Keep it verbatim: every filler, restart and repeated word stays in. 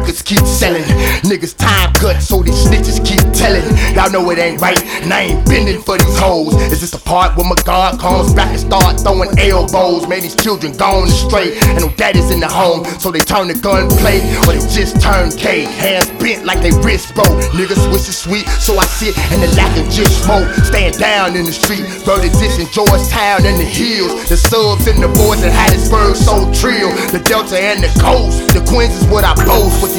records keep selling. Niggas time cut, so these snitches keep telling. Y'all know it ain't right, and I ain't bending for these hoes. Is this the part where my God comes back and start throwing elbows? Man, these children gone astray, and no daddy's in the home, so they turn to gunplay, or they just turn K. Hands bent like they wrist broke. Niggas wish it's sweet, so I sit in the lack and just smoke. Stand down in the street, Birdie Ditch in Georgetown and the hills. The subs and the boys in Hattiesburg so trill. The Delta and the coast, the Queens is what I boast with.